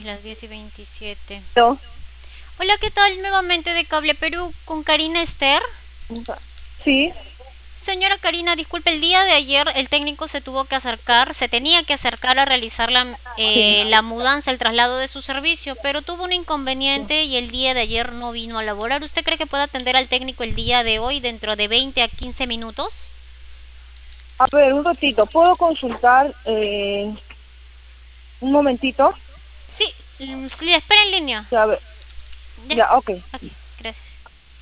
las 10:27. ¿No? Hola, ¿qué tal? Nuevamente de Cable Perú con Karina Esther. Sí. Señora Karina, disculpe, el día de ayer el técnico se tenía que acercar a realizar Sí. la mudanza, el traslado de su servicio, pero tuvo un inconveniente y el día de ayer no vino a laborar. ¿Usted cree que puede atender al técnico el día de hoy dentro de 20 a 15 minutos? A ver, un ratito, ¿puedo consultar un momentito? Sí, espera en línea. Ya, a ver, Ya, ya, ok. aquí, gracias.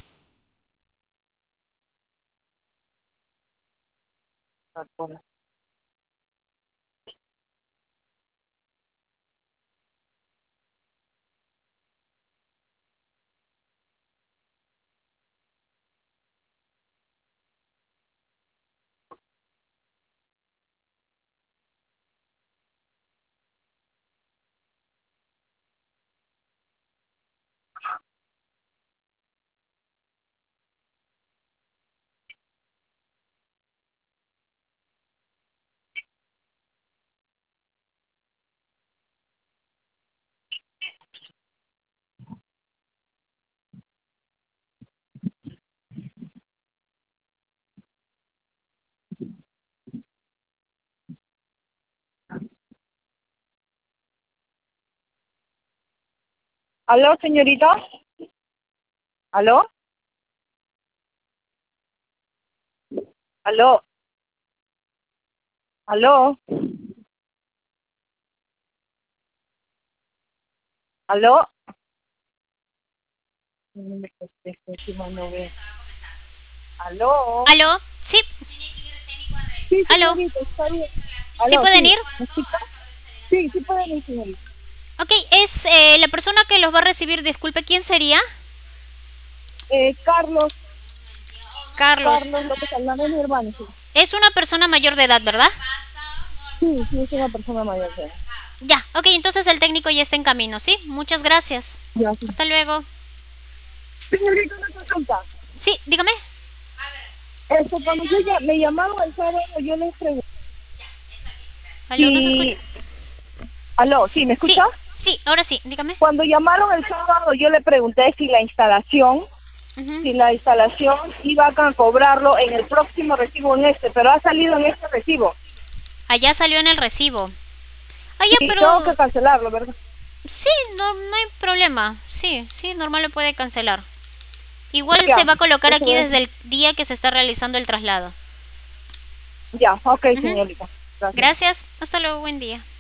¿Aló, señorita? ¿Aló? ¿Aló? ¿Aló? ¿Aló? ¿Aló? ¿Aló? Sí, Sí, aló. señorita, está bien. ¿Sí ¿Aló? pueden Sí, ir? ¿me escucha? Sí, sí pueden ir, señorita. Ok, es la persona que los va a recibir, disculpe, ¿quién sería? Carlos, Carlos. Carlos López Aldana es mi hermano, sí. Es una persona mayor de edad, ¿verdad? Sí, sí, es una persona mayor de edad. Ya, ok, entonces el técnico ya está en camino, ¿sí? Muchas gracias. Ya, sí. Hasta luego. Señorita, una consulta. Sí, dígame. Cuando me llamaron el sábado, yo les pregunté. ¿Aló, no se escucha? Y, aló, ¿sí, me Sí, escucha? sí, ahora sí, dígame. Cuando llamaron el sábado, yo le pregunté Ujú. si la instalación iban a cobrarlo en el próximo recibo en pero ha salido en este recibo. Allá salió en el recibo. Ah, ya, Sí, tengo que pero cancelarlo, ¿verdad? sí, no, no hay problema. Sí, sí, normal lo puede cancelar. Igual se Ya, va a colocar eso aquí es. desde el día que se está realizando el traslado. Ya, ok, Ujú. señorita. Gracias. Gracias. Hasta luego, buen día.